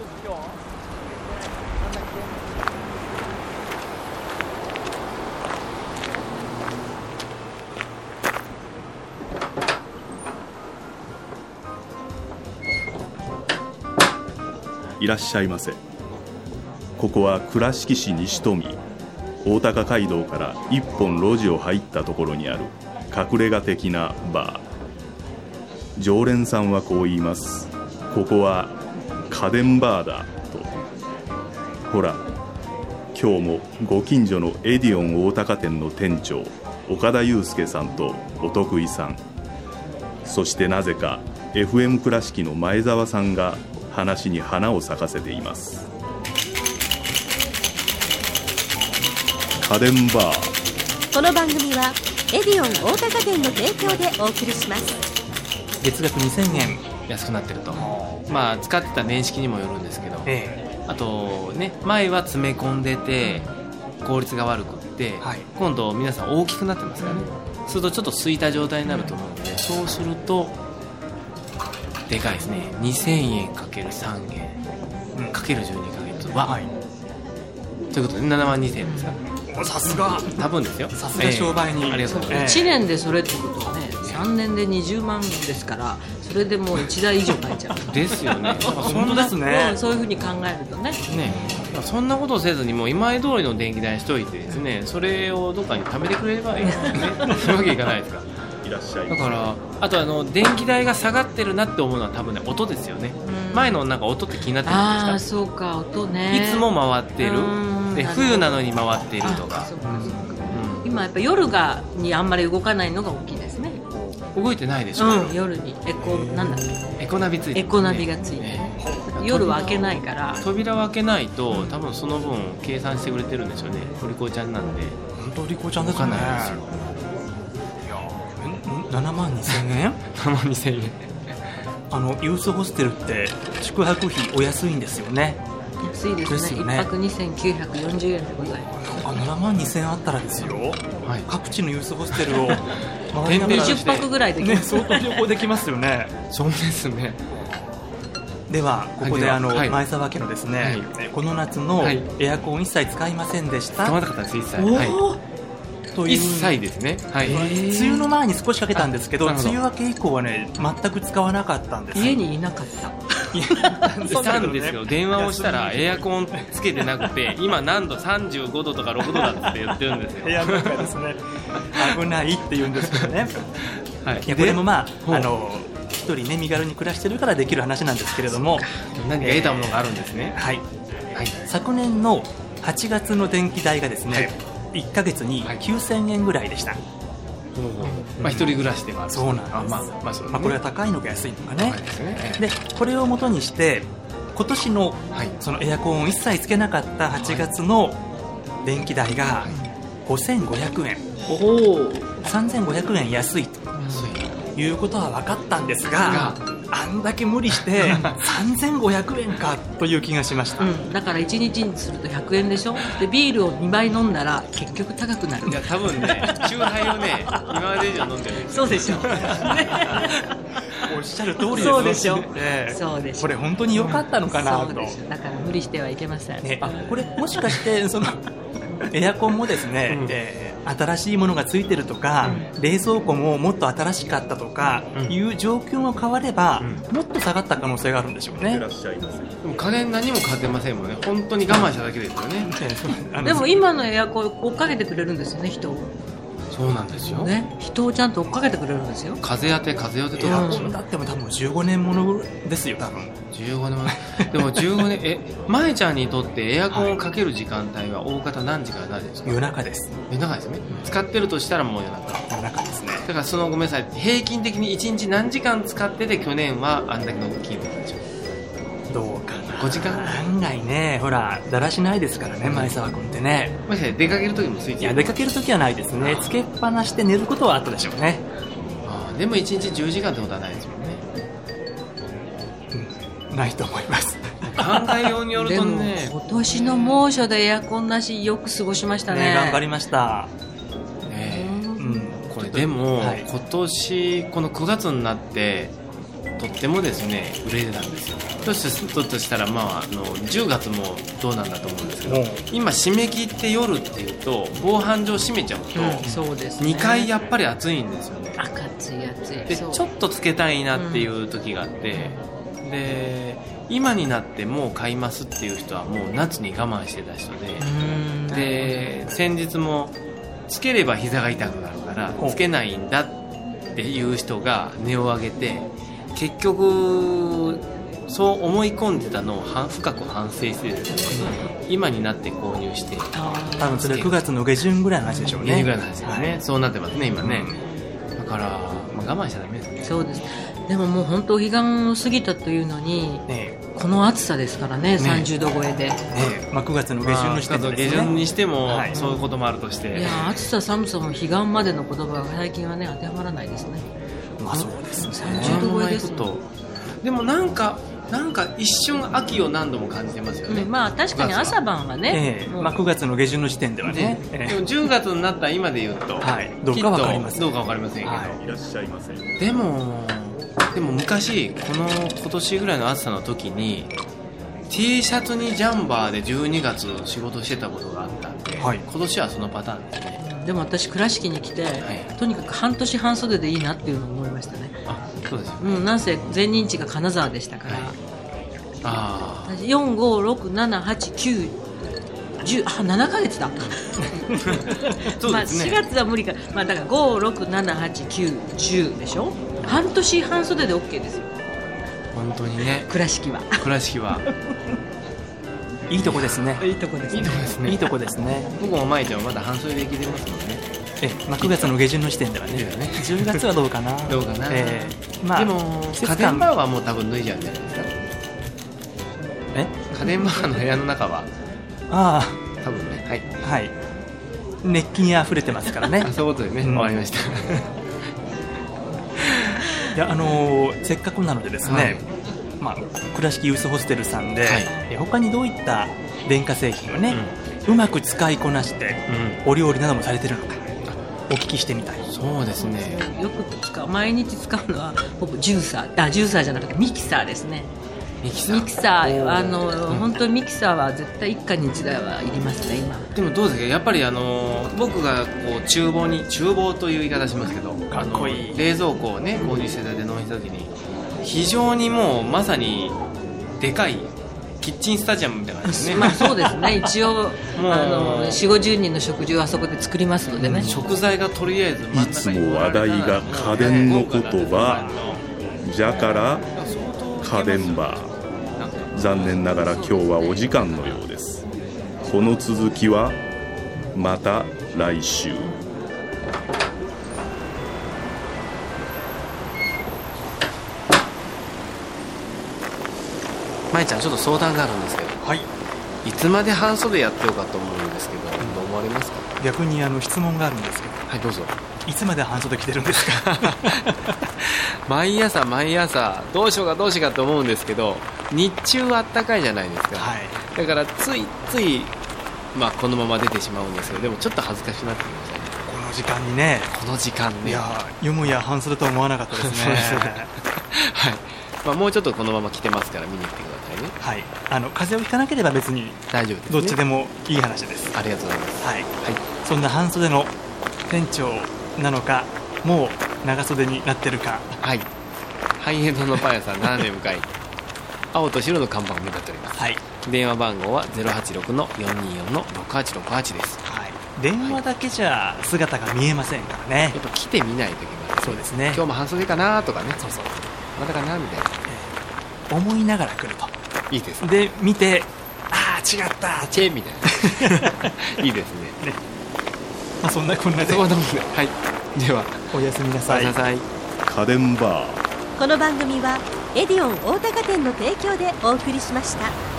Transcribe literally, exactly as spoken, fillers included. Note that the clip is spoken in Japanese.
いらっしゃいませ。ここは倉敷市西富大高街道から一本路地を入ったところにある隠れ家的なバー。常連さんはこう言います。ここは家電バーだと。ほら、今日もご近所のエディオン大高店の店長岡田祐介さんとお得意さん、そしてなぜか エフエム 倉敷の前澤さんが話に花を咲かせています。家電バー。 この番組はエディオン大高店の提供でお送りします。 月額にせんえん安くなってると。まあ使ってた年式にもよるんですけど、ええ、あとね、前は詰め込んでて効率が悪くって、はい、今度皆さん大きくなってますからね。するとちょっと空いた状態になると思うので、そうするとでかいですね。にせんえんかけるさんえんかけるじゅうにかげつは、はい、ということでななまんにせんえんですか。 さすが多分ですよ。 さすが商売人、 えー、ありがとうございます。 いちねんでそれってことはね、さんねんでにじゅうまんですから、それでもういちだい以上買えちゃうですよね。 本当ですね。そういうふうに考えるとね。 ね、そんなことをせずにもう今まで通りの電気代にしといてですね、それをどっかに貯めてくれればいいですよね。そういうわけいかないですか。 いらっしゃい。 だからあとあの電気代が下がってるなって思うのは多分ね、音ですよね。前のなんか音って気になってるんですか。 ああ、そうか、音ね。 いつも回ってるで、冬なのに回っているとか。 うん、今やっぱ夜がにあんまり動かないのが大きいですね。 動いてないでしょ、うん、 夜にエコなんだっけ、 エコナビついてる、ね、 エコナビがついてる、ね、夜は開けないから。 扉を開けないと多分その分計算してくれてるんでしょうね。お利口ちゃんなんで。 本当お利口ちゃんですね。 動かないですよ。 ななまんにせんえんななまんにせんえんあのユースホステルって宿泊費お安いんですよね。 安いです ね, ですね。いっぱくにせんきゅうひゃくよんじゅうえんでございます。 ななまんにせんえんあったらですよ、はい、各地のユースホステルをにじゅっぱくぐらいできます、 ね、相当旅行できますよね。 そうですね。 ではここであの、はい、前澤家のですね、はい、この夏のエアコン一切使いませんでした。 使わなかったです一切。はい、という一切ですね。はい、 梅雨の前に少しかけたんですけど、梅雨明け以降はね全く使わなかったんです。 家にいなかった。 いたんですよ。電話をしたらエアコンつけてなくて今何度さんじゅうごどとかろくどだって言ってるんですよ。 部屋の中ですね。危ないって言うんですけどね。はい、いやこれもまああの一人ね身軽に暮らしてるからできる話なんですけれども、 何か得たものがあるんですね。 はい、はい、昨年のはちがつの電気代がですね、はい、いっかげつにきゅうせんえんぐらいでした。はい、 まあ、一人暮らしではある。 そうなんです。あ、まあまあそうね、まあ、これは高いのか安いのかね。でこれをもとにして今年のそのエアコンを一切つけなかったはちがつの電気代がごせんごひゃくえん、おさんぜんごひゃくえん安いということは分かったんですが、あんだけ無理してさんぜんごひゃくえんかという気がしました、うん、 だからいちにちにするとひゃくえんでしょ。でビールをにばい飲んだら結局高くなる。 いや多分ね、チューハイをね今まで以上飲んでる。 そうでしょ。 おっしゃる通りです。 そうでしょ、 えー、 そうでしょ。 これ本当に良かったのかなと、 うん、そうでしょ。だから無理してはいけません、 ね、あこれもしかしてそのエアコンもですね、うんえー、新しいものがついてるとか、うん、冷蔵庫ももっと新しかったとか、うん、いう状況が変われば、うん、もっと下がった可能性があるんでしょうね。 いらっしゃいます。 でも家電何も買ってませんもんね。本当に我慢しただけですよね。 でも今のエアコン追っかけてくれるんですよね、人を。 そうなんですよ、 ね、人をちゃんと追っかけてくれるんですよ。 風当て風当てとか、 うん、だっても多分じゅうごねんものですよ多分。 じゅうごねんものでもじゅうごねんえ舞ちゃんにとってエアコンをかける時間帯は大方何時から何時ですか。 夜中です。 夜中ですね、うん、使ってるとしたらもう夜中。 夜中ですね。 だからそのごめんなさい、平均的にいちにち何時間使ってて去年はあんだけの大きいのでしょう。 どうかな。 ごじかん案外ね、ほらだらしないですからね、前澤君ってね。 もしかして出かける時もスイッチ。 いや出かける時はないですね。つけっぱなして寝ることはあったでしょうね。 あでもいちにちじゅうじかんってことはないですもんね。 うん、ないと思います。 考えようによるとね。 でも今年の猛暑でエアコンなしよく過ごしました ね, ね頑張りました、 ねうん、これでも、はい、今年このくがつになってとってもですね売れてたんですよ。ととしたら、まあ、あのじゅうがつもどうなんだと思うんですけど、今締め切って夜っていうと防犯上閉めちゃうと、 うん、そうですね、 にかいやっぱり暑いんですよね。 暑い暑いでちょっとつけたいなっていう時があって、うん、で今になってもう買いますっていう人はもう夏に我慢してた人で、うんで先日もつければ膝が痛くなるからつけないんだっていう人が値を上げて、結局そう思い込んでたのを深く反省してですね、今になって購入して、 多分それくがつの下旬ぐらいの話でしょうね。 下旬ぐらいの話ですよね、はい、そうなってますね今ね、うん、だから、まあ、我慢しちゃダメですね。 そうです。でももう本当彼岸を過ぎたというのに、ね、この暑さですからね、ねさんじゅうど超えで、ねまあ、くがつの下旬の時点でですね、 まあ、下旬にしても、はい、そういうこともあるとして、 いや暑さ寒さも彼岸までの言葉が最近はね当てはまらないですね。 まあそうですね、 さんじゅうど超えですもん。 でもなんかなんか一瞬秋を何度も感じてますよね、 うん、まあ確かに朝晩はね、 えーまあ、くがつの下旬の時点ではね、 ね、でもじゅうがつになった今で言うと、はい、 どうか分かりません、 どうか分かりませんけど、はい、 いらっしゃいませ。 でもでも昔この今年ぐらいの暑さの時に T シャツにジャンバーでじゅうにがつ仕事してたことがあったんで、はい、今年はそのパターンですね。 でも私倉敷に来て、はい、とにかく半年半袖でいいなっていうのを思いましたね。 あ、そうですよね、 うん、なんせ前任地が金沢でしたから、はい、 あよん、ご、ろく、なな、はち、きゅう、じゅう、あ、ななかげつだそうですね、 まあ、しがつは無理か、まあ、だからご、ろく、なな、はち、きゅう、じゅうでしょ。半年半袖で OK ですよ本当にね。 倉敷は倉敷はいいとこですね。 いいとこですね。 いいとこですね。 いいとこですね。 僕も舞ちゃんはまだ半袖で生きてますもんね。 え、まあ、くがつの下旬の時点ではね。ねじゅうがつはどうかな。 どうかな。 えー、まあ、 でも家電バーはもう多分脱いじゃうんじゃないですか。 え？ 家電バーの部屋の中は。 ああ、 多分ね。はい。 はい。熱気に溢れてますからね。 あ、そういうことでね。わ、うん、かりました。 いや、あのー、せっかくなのでですね。はいまあ、倉敷ユースホステルさんで、はい、他にどういった電化製品をね、うん、うまく使いこなして、うん、お料理などもされてるのかお聞きしてみたい。 そうですね、 よく使う毎日使うのは僕ジューサーあジューサーじゃなくてミキサーですね。 ミキサー、 ミキサーあの、うん、本当にミキサーは絶対一家に一台はいりますね今。 でもどうですか、やっぱりあの僕がこう厨房に厨房という言い方しますけど、 かっこいい冷蔵庫をね購入してたで納品した時に非常にもうまさにでかいキッチンスタジアムみたいな感じですね。 まあそうですね一応あの よんじゅう、ごじゅうにんの食事をあそこで作りますのでね、うん、 食材がとりあえずいつも話題が家電の言葉じゃから家電バー。残念ながら今日はお時間のようです。この続きはまた来週。 舞ちゃんちょっと相談があるんですけど、 はい、 いつまで半袖やってようかと思うんですけど、どう思われますか？ 逆にあの質問があるんですけど。 はい、どうぞ。 いつまで半袖着てるんですか？ 毎朝毎朝どうしようかどうしようかと思うんですけど、日中は暖かいじゃないですか、はい、だからついつい、まあ、このまま出てしまうんですけど、でもちょっと恥ずかしくなってきましたね。 この時間にね。 この時間ね。 いやよもや半袖とは思わなかったですね。 はい、まあ、もうちょっとこのまま着てますから見に来てくださいね。 はい、あの風邪をひかなければ別に大丈夫です、ね、 どっちでもいい話です。 ありがとうございます、 はいはい、そんな半袖の店長なのか、もう長袖になってるか。 はい、ハイエンドのパン屋さん斜め向かい青と白の看板を目立っております、はい、電話番号は ゼロはちろくのよんにーよんのろくはちろくはち です、 はい、電話だけじゃ姿が見えませんからね、 やっぱ来てみないといけない、 そうですね。 今日も半袖かなとかね、そうそうまだかなみたいな、 えー、思いながら来るといいですね。 で見て、ああ違ったチェみたいないいですね。 ね、まあ、そんなこんなでそうだもんね。はい、ではおやすみなさい。 おやすみなさい。 家電バー。 この番組はエディオン大高店の提供でお送りしました。